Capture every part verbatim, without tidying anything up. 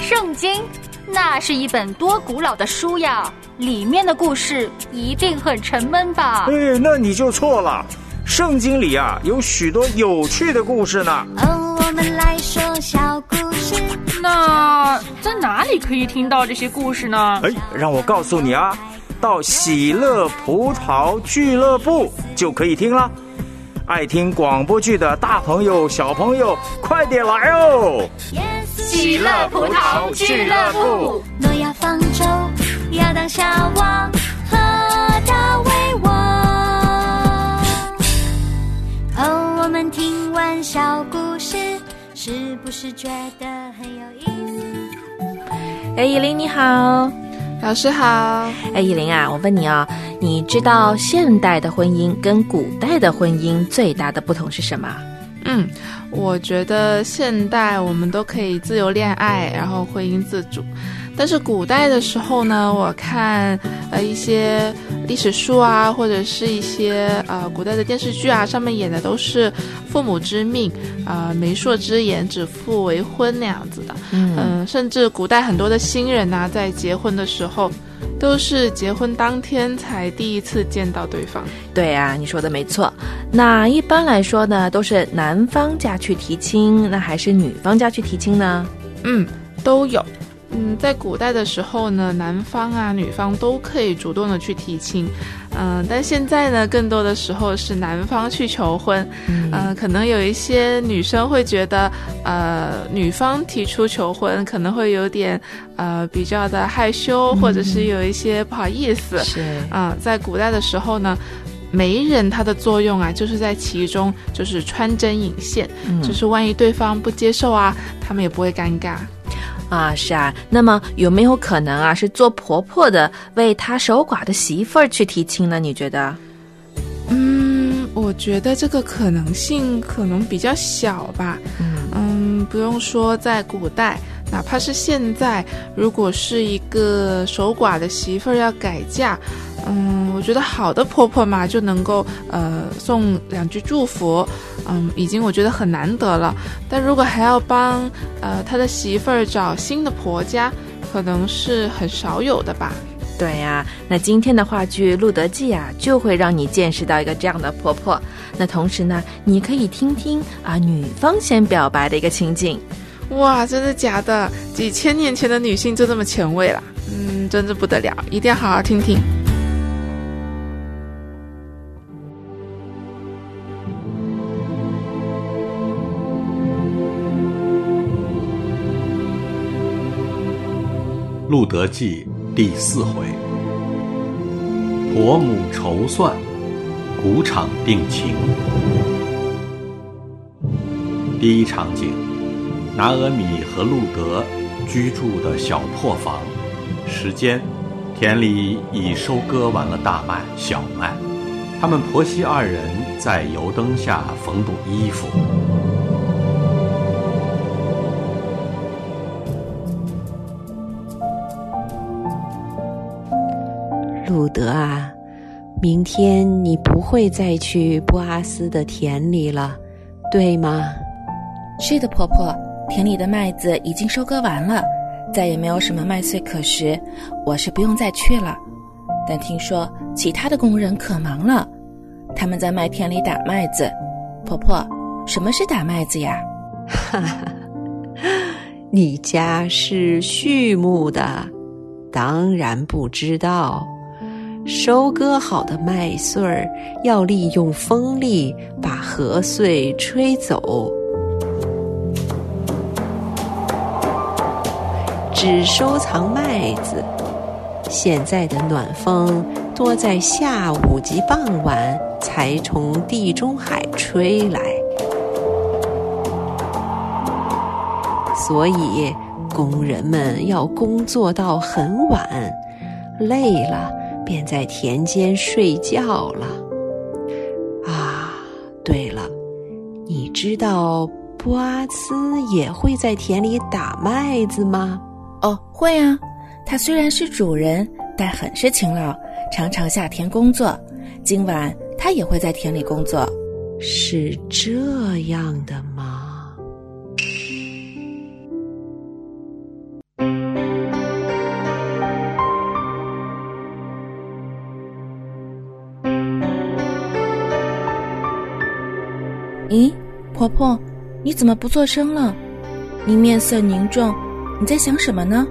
圣经，那是一本多古老的书呀，里面的故事一定很沉闷吧？ 哎，那你就错了。圣经里啊，有许多有趣的故事呢。 哦，我们来说小故事。 那在哪里可以听到这些故事呢？ 哎，让我告诉你啊，到喜乐葡萄俱乐部就可以听了。爱听广播剧的大朋友小朋友快点来哦！ 喜乐葡萄俱乐部， 诺亚方舟，亚当夏娃和大卫王。哦，我们听完小故事，是不是觉得很有意思？ 哎，依琳你好。 老师好。 哎，依琳啊，我问你啊，你知道现代的婚姻跟古代的婚姻最大的不同是什么？ 嗯，我觉得现代我们都可以自由恋爱，然后婚姻自主。但是古代的时候呢，我看呃一些历史书啊，或者是一些呃古代的电视剧啊，上面演的都是父母之命，呃媒妁之言，指腹为婚那样子的。嗯、呃，甚至古代很多的新人啊，在结婚的时候，都是结婚当天才第一次见到对方。 对啊，你说的没错。那一般来说呢，都是男方家去提亲，那还是女方家去提亲呢？ 嗯，都有。嗯，在古代的时候呢，男方啊、女方都可以主动的去提亲，嗯、呃，但现在呢，更多的时候是男方去求婚，嗯、呃，可能有一些女生会觉得，呃，女方提出求婚可能会有点，呃，比较的害羞，或者是有一些不好意思， 是啊、呃，在古代的时候呢。媒人它的作用啊，就是在其中，就是穿针引线，嗯、就是万一对方不接受啊，他们也不会尴尬。 啊，是啊，那么有没有可能啊，是做婆婆的为她守寡的媳妇儿去提亲呢？你觉得？ 嗯，我觉得这个可能性可能比较小吧。嗯嗯，不用说在古代，哪怕是现在，如果是一个守寡的媳妇儿要改嫁。嗯，我觉得好的婆婆嘛，就能够呃送两句祝福，嗯，已经我觉得很难得了。但如果还要帮呃他的媳妇儿找新的婆家，可能是很少有的吧。 对呀、啊，那今天的话剧《路德记》啊，就会让你见识到一个这样的婆婆。那同时呢，你可以听听啊女方先表白的一个情景。 哇，真的假的？几千年前的女性就这么前卫了？嗯，真的不得了，一定要好好听听。 路德记第四回，婆母筹算，谷场定情。第一场景，拿俄米和路德居住的小破房，时间，田里已收割完了大麦、小麦，他们婆媳二人在油灯下缝补衣服。 路德啊，明天你不会再去波阿斯的田里了，对吗？ 是的，婆婆，田里的麦子已经收割完了，再也没有什么麦穗可食，我是不用再去了。但听说其他的工人可忙了，他们在麦田里打麦子。婆婆，什么是打麦子呀？ 哈哈，你家是畜牧的，当然不知道。收割好的麦穗儿要利用风力把禾穗吹走，只收藏麦子。现在的暖风多在下午及傍晚才从地中海吹来，所以工人们要工作到很晚，累了便在田间睡觉了。啊，对了，你知道波阿斯也会在田里打麦子吗？ 哦，会啊，他虽然是主人，但很是勤劳，常常下田工作。今晚他也会在田里工作。 是这样的吗？ 婆婆，你怎么不作声了？你面色凝重，你在想什么呢？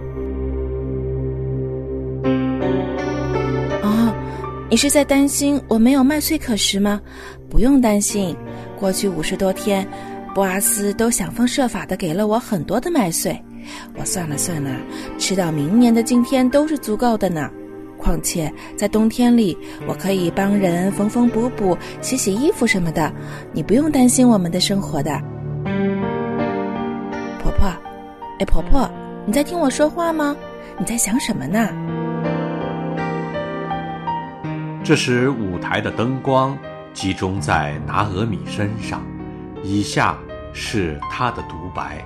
哦，你是在担心我没有麦穗可食吗？不用担心，过去五十多天，波阿斯都想方设法地给了我很多的麦穗。我算了算了，吃到明年的今天都是足够的呢。况且在冬天里，我可以帮人缝缝补补、洗洗衣服什么的，你不用担心我们的生活的。婆婆，哎，婆婆，你在听我说话吗？你在想什么呢？ 这时舞台的灯光集中在拿俄米身上，以下是她的独白。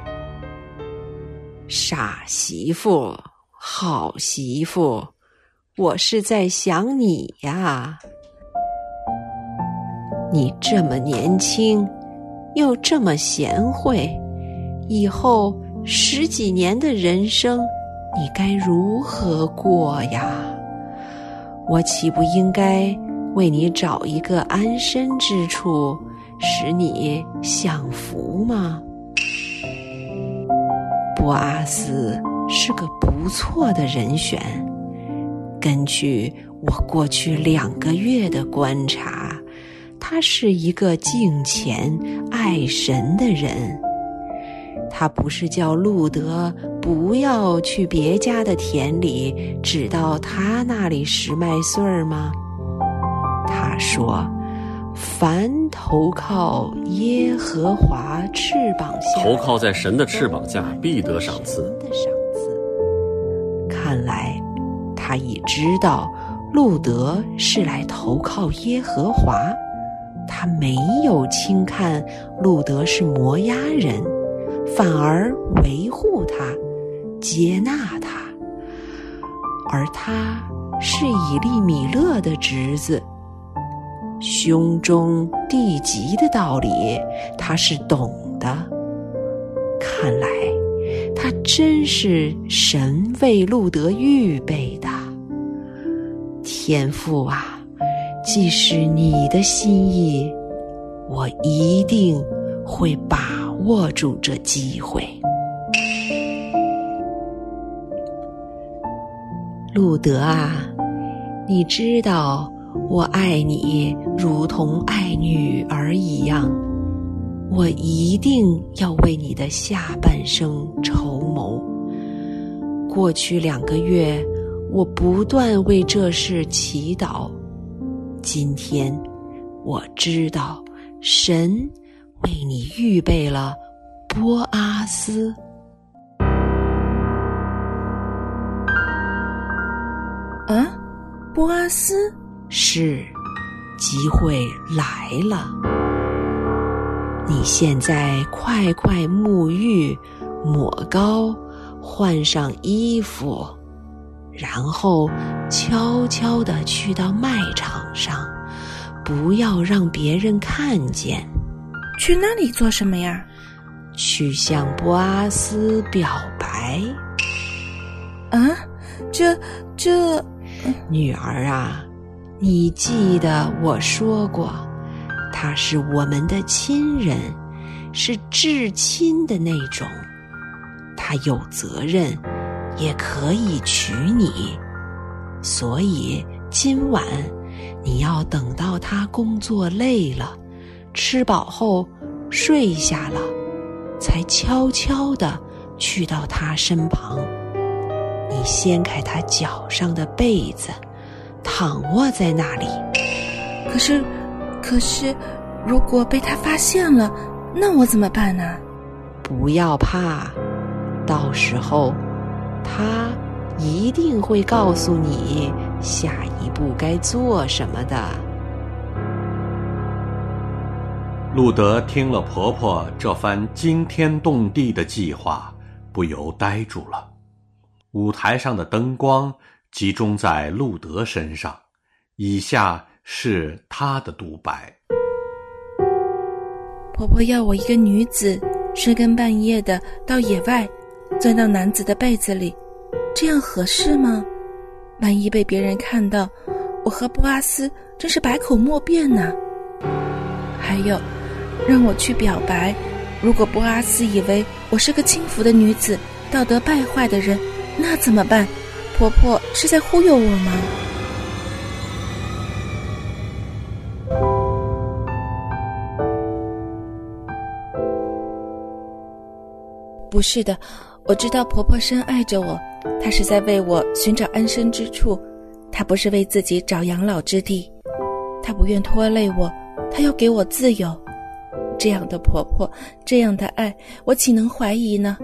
傻媳妇，好媳妇，我是在想你呀。你这么年轻，又这么贤惠，以后十几年的人生，你该如何过呀？我岂不应该为你找一个安身之处，使你享福吗？波阿斯是个不错的人选，根据我过去两个月的观察，他是一个敬虔爱神的人。他不是叫路德不要去别家的田里，只到他那里拾麦穗儿吗？他说，凡投靠耶和华翅膀下， 投靠在神的翅膀下，必得赏赐。 看来他已知道路德是来投靠耶和华，他没有轻看路德是摩押人，反而维护他，接纳他。而他是以利米勒的侄子，兄终弟及的道理他是懂的。看来他真是神为路德预备的。天父啊，既是你的心意，我一定会把握住这机会。路德啊，你知道我爱你如同爱女儿一样，我一定要为你的下半生筹谋。过去两个月，我不断为这事祈祷。今天，我知道神为你预备了波阿斯。 啊，波阿斯？ 是，机会来了。你现在快快沐浴，抹膏，换上衣服，然后悄悄地去到麦场上，不要让别人看见。 去那里做什么呀？ 去向波阿斯表白。 啊，这这…… 女儿啊，你记得我说过，他是我们的亲人，是至亲的那种，他有责任，也可以娶你。所以今晚你要等到他工作累了，吃饱后睡下了，才悄悄地去到他身旁。你掀开他脚上的被子，躺卧在那里。 可是，可是，如果被他发现了，那我怎么办呢？ 不要怕，到时候他一定会告诉你下一步该做什么的。 路德听了婆婆这番惊天动地的计划，不由呆住了。舞台上的灯光集中在路德身上，以下是他的独白。 婆婆要我一个女子深更半夜的到野外，钻到男子的被子里，这样合适吗？万一被别人看到，我和波阿斯真是百口莫辩呢。还有， 让我去表白。如果波阿斯以为我是个轻浮的女子，道德败坏的人，那怎么办？婆婆是在忽悠我吗？不是的，我知道婆婆深爱着我，她是在为我寻找安身之处，她不是为自己找养老之地，她不愿拖累我，她要给我自由。这样的婆婆，这样的爱，我岂能怀疑呢？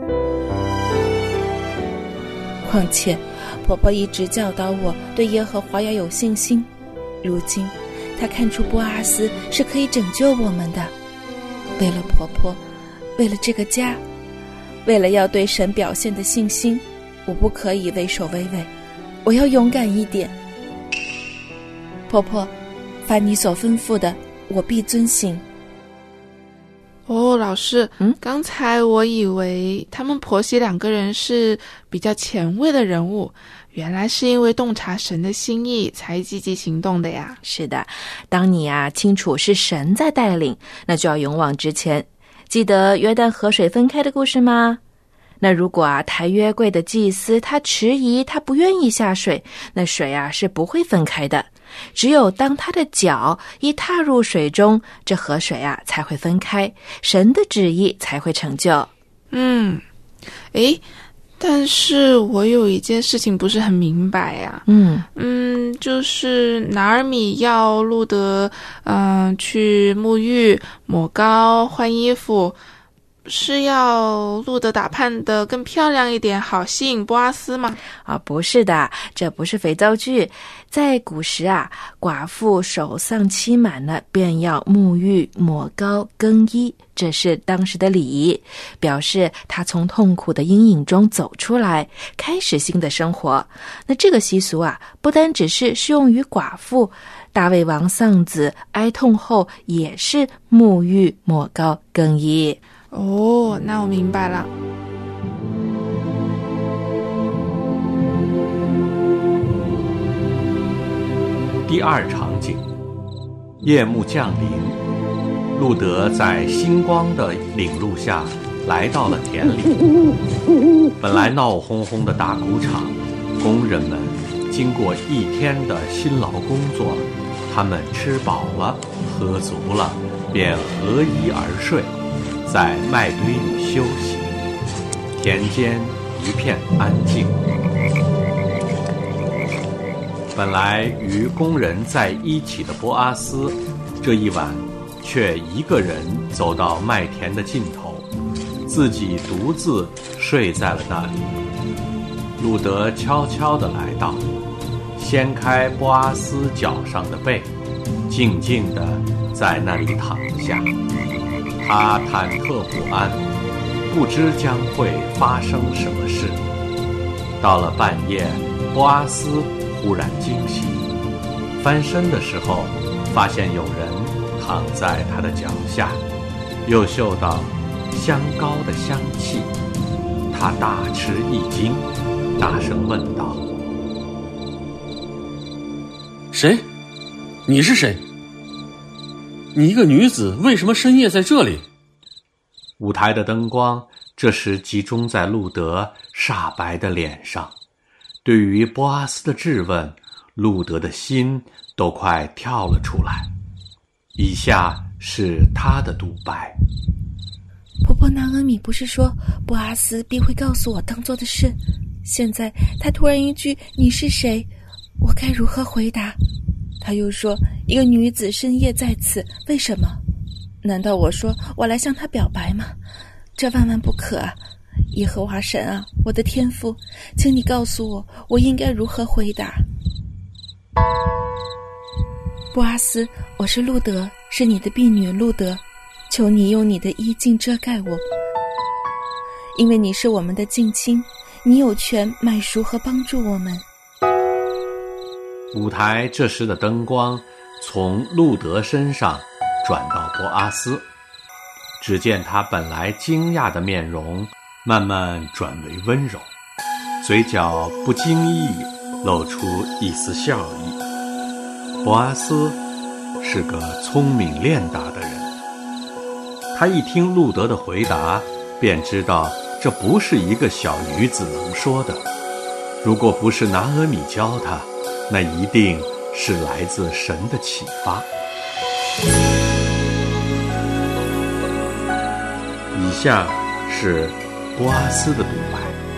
况且婆婆一直教导我对耶和华要有信心，如今她看出波阿斯是可以拯救我们的。为了婆婆，为了这个家，为了要对神表现的信心，我不可以畏首畏尾，我要勇敢一点。婆婆，凡你所吩咐的，我必遵行。 哦，老师， 嗯， 刚才我以为他们婆媳两个人是比较前卫的人物，原来是因为洞察神的心意才积极行动的呀。 是的，当你啊清楚是神在带领，那就要勇往直前。记得约旦河水分开的故事吗？那如果啊抬约柜的祭司他迟疑，他不愿意下水，那水啊是不会分开的。只有当他的脚一踏入水中，这河水啊才会分开，神的旨意才会成就。 嗯，诶，但是我有一件事情不是很明白呀、啊。 嗯嗯，就是拿尔米要路德嗯、呃、去沐浴、抹膏、换衣服，是要路德打扮得更漂亮一点，好吸引波阿斯吗？ 啊，不是的，这不是肥皂剧。在古时啊，寡妇守丧期满了，便要沐浴、抹膏、更衣，这是当时的礼仪，表示她从痛苦的阴影中走出来，开始新的生活。那这个习俗啊，不单只是适用于寡妇，大卫王丧子哀痛后也是沐浴、抹膏、更衣。 哦，那我明白了。 第二场景，夜幕降临，路德在星光的领路下来到了田里。本来闹哄哄的大谷场，工人们经过一天的辛劳工作，他们吃饱了喝足了，便合衣而睡，在麦堆里休息。田间一片安静。本来与工人在一起的波阿斯，这一晚却一个人走到麦田的尽头，自己独自睡在了那里。路德悄悄地来到，掀开波阿斯脚上的被，静静地在那里躺下。他忐忑不安，不知将会发生什么事。到了半夜，波阿斯忽然惊醒，翻身的时候发现有人躺在他的脚下，又嗅到香膏的香气。他大吃一惊，大声问道： 谁？你是谁？你一个女子，为什么深夜在这里？ 舞台的灯光这时集中在路德煞白的脸上。对于波阿斯的质问，路德的心都快跳了出来。以下是他的独白： 婆婆拿俄米不是说波阿斯必会告诉我当做的事，现在他突然一句你是谁，我该如何回答？他又说一个女子深夜在此，为什么？难道我说我来向他表白吗？这万万不可啊！耶和华神啊，我的天父，请你告诉我，我应该如何回答？波阿斯，我是路德，是你的婢女路德，求你用你的衣襟遮盖我，因为你是我们的近亲，你有权买赎和帮助我们。 舞台这时的灯光从路德身上转到波阿斯，只见他本来惊讶的面容慢慢转为温柔，嘴角不经意露出一丝笑意。波阿斯是个聪明练达的人， 他一听路德的回答，便知道这不是一个小女子能说的。如果不是拿俄米教他，那一定是来自神的启发。以下是波阿斯的独白。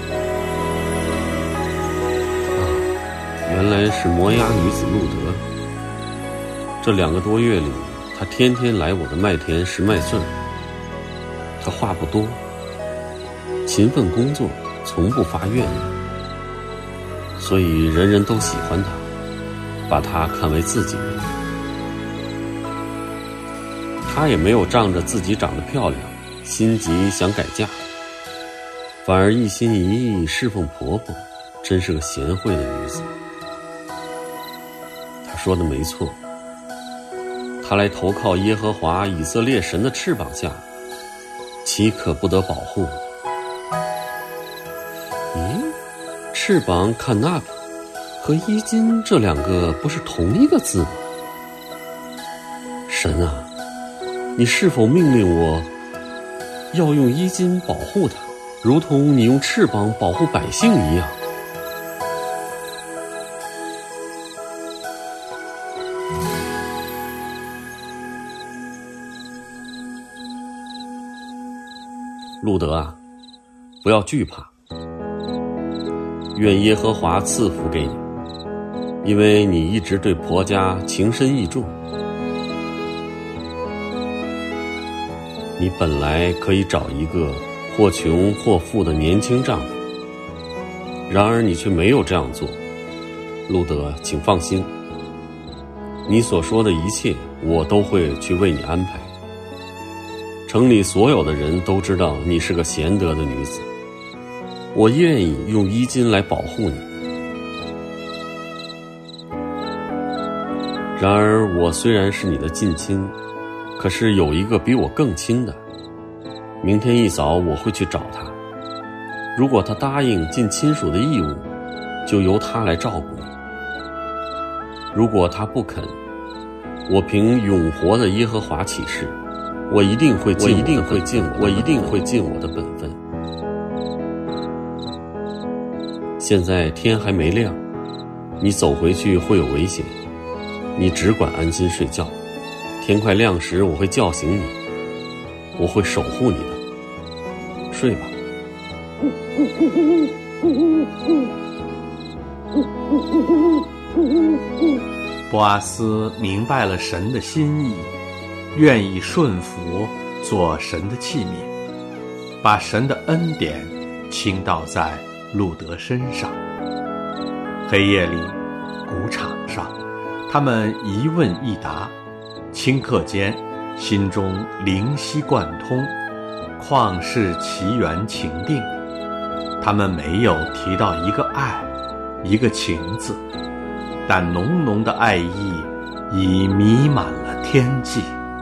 啊，原来是摩押女子路德。这两个多月里，她天天来我的麦田拾麦穗。她话不多，勤奋工作，从不发怨言，所以人人都喜欢她，把她看为自己人。她也没有仗着自己长得漂亮心急想改嫁，反而一心一意侍奉婆婆，真是个贤惠的女子。她说的没错，她来投靠耶和华以色列神的翅膀下，岂可不得保护？咦，翅膀看那个和衣襟这两个不是同一个字吗？神啊，你是否命令我要用衣襟保护它，如同你用翅膀保护百姓一样？路德啊，不要惧怕，愿耶和华赐福给你，因为你一直对婆家情深意重。你本来可以找一个或穷或富的年轻丈夫，然而你却没有这样做。路德，请放心，你所说的一切我都会去为你安排。城里所有的人都知道你是个贤德的女子，我愿意用衣襟来保护你。然而我虽然是你的近亲，可是有一个比我更亲的，明天一早我会去找他。如果他答应尽亲属的义务，就由他来照顾你；如果他不肯，我凭永活的耶和华起誓，我一定会尽我一定会尽我一定会尽我的本分。现在天还没亮，你走回去会有危险，你只管安心睡觉。天快亮时我会叫醒你，我会守护你的。睡吧。 波阿斯明白了神的心意，愿意顺服做神的器皿，把神的恩典倾倒在路德身上。黑夜里，谷场上，他们一问一答，顷刻间心中灵犀贯通，旷世奇缘情定。他们没有提到一个爱，一个情字，但浓浓的爱意已弥漫了天际。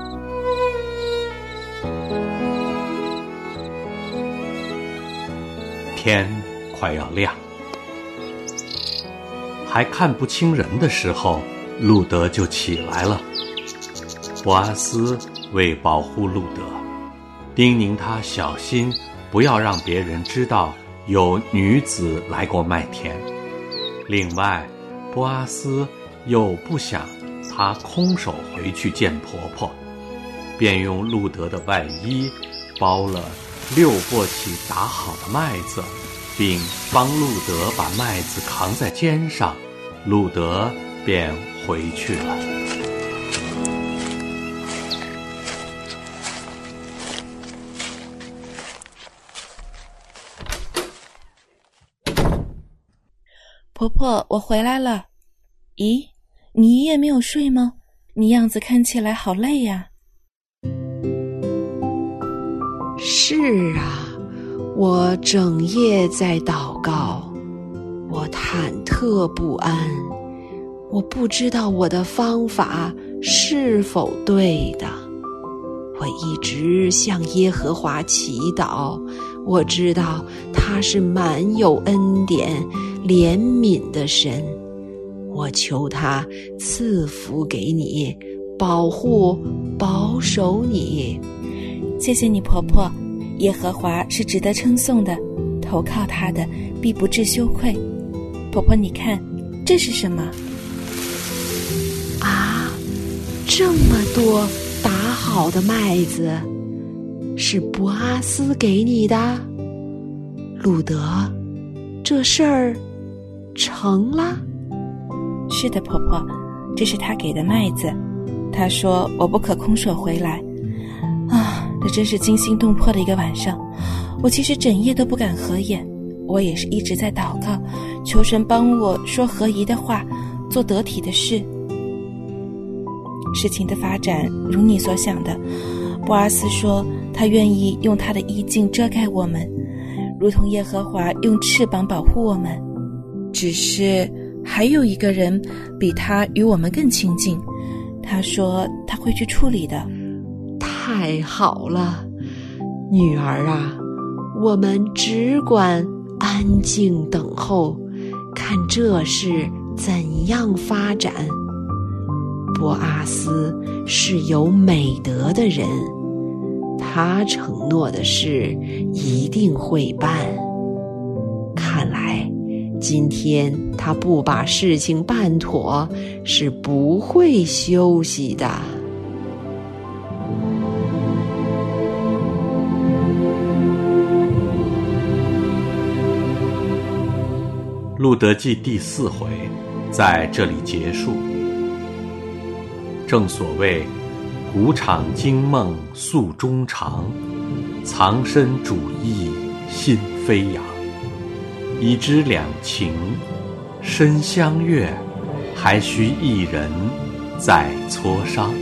天快要亮，还看不清人的时候，路德就起来了。波阿斯为保护路德，叮咛他小心，不要让别人知道有女子来过麦田。另外，波阿斯又不想他空手回去见婆婆，便用路德的外衣包了六簸箕打好的麦子，并帮路德把麦子扛在肩上，路德便回去了。 婆婆，我回来了。咦，你一夜没有睡吗？你样子看起来好累呀。 是啊，我整夜在祷告，我忐忑不安，我不知道我的方法是否对的。我一直向耶和华祈祷，我知道他是满有恩典怜悯的神，我求他赐福给你，保护保守你。 谢谢你，婆婆。耶和华是值得称颂的，投靠他的必不致羞愧。婆婆，你看，这是什么？ 啊，这么多打好的麦子，是波阿斯给你的？路德，这事儿成了？ 是的，婆婆，这是他给的麦子。他说我不可空手回来。啊，这真是惊心动魄的一个晚上，我其实整夜都不敢合眼，我也是一直在祷告，求神帮我说合宜的话，做得体的事。事情的发展如你所想的，波阿斯说他愿意用他的衣襟遮盖我们，如同耶和华用翅膀保护我们。只是还有一个人比他与我们更亲近，他说他会去处理的。 太好了，女儿啊，我们只管安静等候，看这事怎样发展。波阿斯是有美德的人，他承诺的事一定会办。看来今天他不把事情办妥，是不会休息的。 路德记第四回在这里结束。正所谓古场惊梦诉衷肠，藏身主意心飞扬。已知两情深相悦，还需一人再磋商。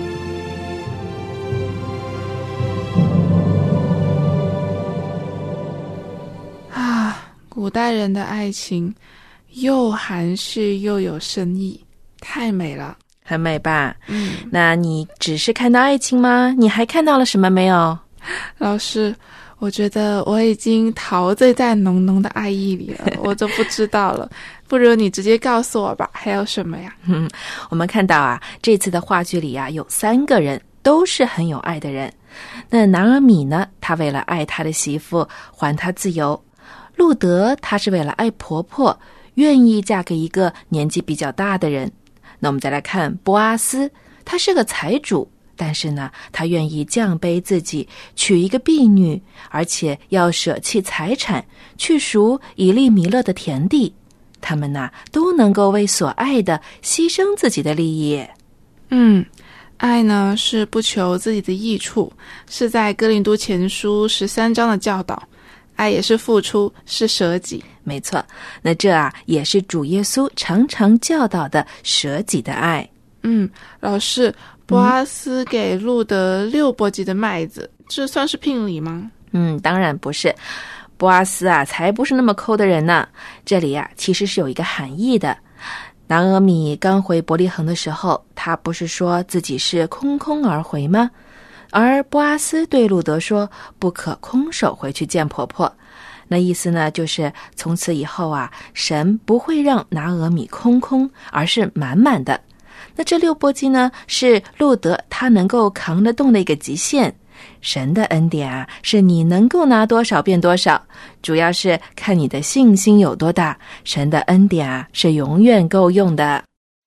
啊，古代人的爱情又含蓄又有深意，太美了。 很美吧？ 嗯， 那你只是看到爱情吗？你还看到了什么没有？ 老师，我觉得我已经陶醉在浓浓的爱意里了，我就不知道了。不如你直接告诉我吧，还有什么呀？ 嗯，我们看到啊，这次的话剧里啊，有三个人都是很有爱的人。那拿俄米呢，他为了爱他的媳妇，还她自由；路德他是为了爱婆婆，愿意嫁给一个年纪比较大的人。那我们再来看波阿斯，他是个财主，但是呢，他愿意降卑自己，娶一个婢女，而且要舍弃财产，去赎以利米勒的田地。他们呢，都能够为所爱的牺牲自己的利益。 嗯，爱呢是不求自己的益处，是在哥林多前书十三章的教导。爱也是付出，是舍己。 没错，那这啊也是主耶稣常常教导的舍己的爱。 嗯，老师，波阿斯给路德六簸箕的麦子，嗯，这算是聘礼吗？ 嗯，当然不是。波阿斯啊，才不是那么抠的人呢。这里啊，其实是有一个含义的。拿俄米刚回伯利恒的时候，他不是说自己是空空而回吗？而波阿斯对路德说，不可空手回去见婆婆。那意思呢，就是从此以后啊，神不会让拿俄米空空，而是满满的。那这六簸箕呢，是路德他能够扛得动的一个极限。神的恩典啊，是你能够拿多少变多少，主要是看你的信心有多大。神的恩典啊，是永远够用的。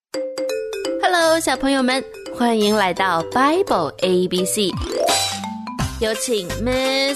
Hello， 小朋友们，欢迎来到 Bible A B C， 有请 Miss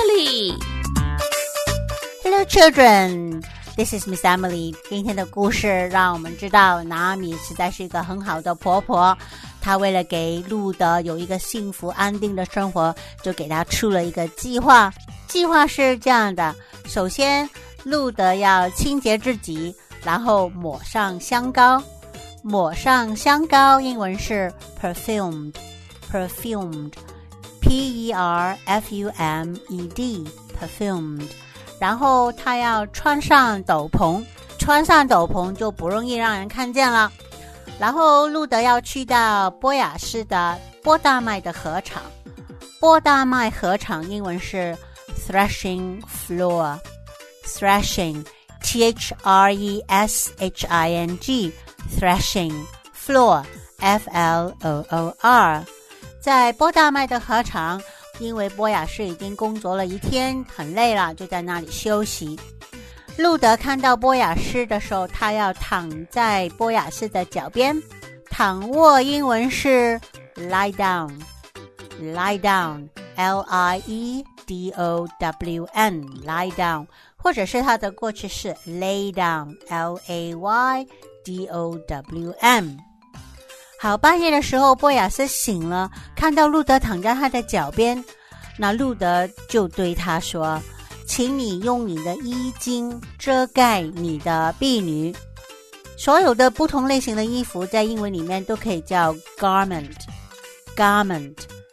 Emily。Hello, children. This is Miss Emily. 今天的故事让我们知道，拿俄米实在是一个很好的婆婆。她为了给路德有一个幸福安定的生活，就给他出了一个计划。计划是这样的：首先，路德要清洁自己，然后抹上香膏。抹上香膏，英文是 perfumed, perfumed, P E R F U M E D, perfumed。然后他要穿上斗篷，穿上斗篷就不容易让人看见了。然后路德要去到波雅斯的波大麦的禾场，波大麦禾场英文是 threshing floor, threshing, T H R E S H I N G, threshing floor, F L O O R。在波大麦的禾场， 因为波雅士已经工作了一天，很累了，就在那里休息。路德看到波雅士的时候，他要躺在波雅士的脚边，躺卧英文是 lie down lie down L I E D O W N lie down， 或者是他的过去式 lay down L A Y D O W M。 好，半夜的时候波雅斯醒了，看到路德躺在他的脚边，那路德就对他说，请你用你的衣襟遮盖你的婢女。所有的不同类型的衣服在英文里面都可以叫 garment garment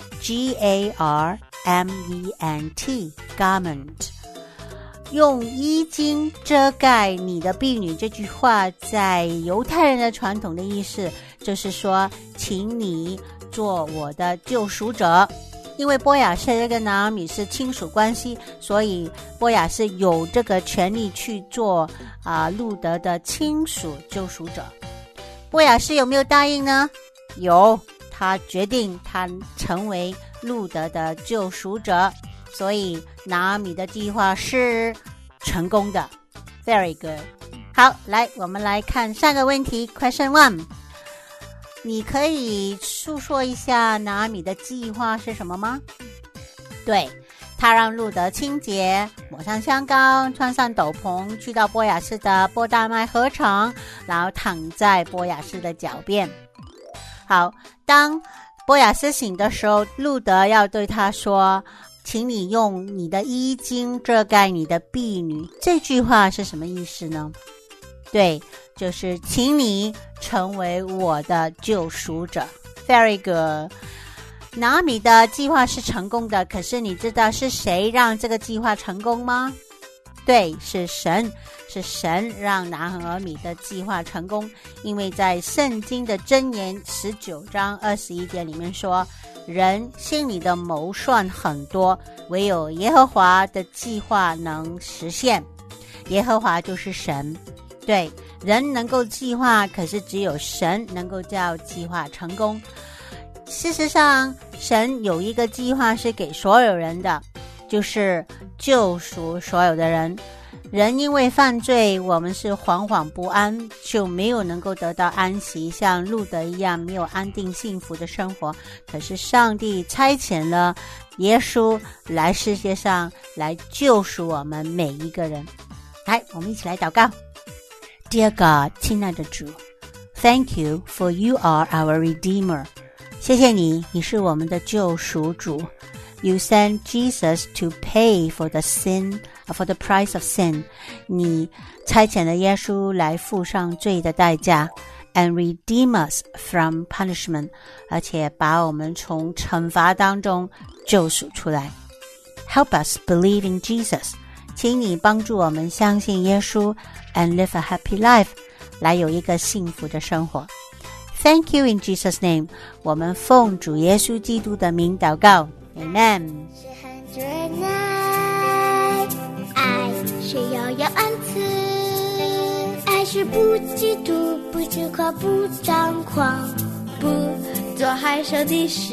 G A R M E N T garment。 用衣襟遮盖你的婢女这句话在犹太人的传统的意思就是说，请你做我的救赎者。因为波雅士跟拿俄米是亲属关系，所以波雅士有这个权利去做啊、呃、路德的亲属救赎者。波雅士有没有答应呢？有，他决定他成为路德的救赎者，所以拿俄米的计划是成功的。 Very good。 好，来我们来看下个问题 Question one。 你可以述说一下拿俄米的计划是什么吗？对，他让路德清洁，抹上香膏，穿上斗篷，去到波雅士的波大麦禾场，然后躺在波雅士的脚边。好，当波雅斯醒的时候，路德要对他说，请你用你的衣襟遮盖你的婢女。这句话是什么意思呢？对，就是请你成为我的救赎者。 Very good。 拿俄米的计划是成功的，可是你知道是谁让这个计划成功吗？对，是神，是神让拿俄米的计划成功。因为在圣经的箴言十九章二十一节里面说，人心里的谋算很多，唯有耶和华的计划能实现。耶和华就是神。对，人能够计划，可是只有神能够叫计划成功。事实上，神有一个计划是给所有人的，就是救赎所有的人。人因为犯罪，我们是惶惶不安，就没有能够得到安息，像路德一样没有安定幸福的生活。可是上帝差遣了耶稣来世界上，来救赎我们每一个人。来，我们一起来祷告。 Dear God， 亲爱的主， Thank you for you are our Redeemer。 谢谢你，你是我们的救赎主。 You sent Jesus to pay for the sin, for the price of sin。 你差遣了耶稣来付上罪的代价， and redeem us from punishment， 而且把我们从惩罚当中救赎出来。 Help us believe in Jesus， 请你帮助我们相信耶稣， and live a happy life， 来有一个幸福的生活。 Thank you in Jesus' name， 我们奉主耶稣基督的名祷告 Amen。 是很忍耐，爱是遥遥恩慈，爱是不嫉妒，不自夸，不张狂，不做害羞的事，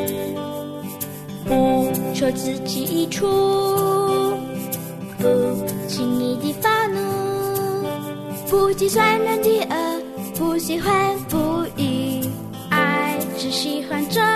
不求自己益处，不轻易地发怒，不计算人的恶，不喜欢不义，爱只喜欢这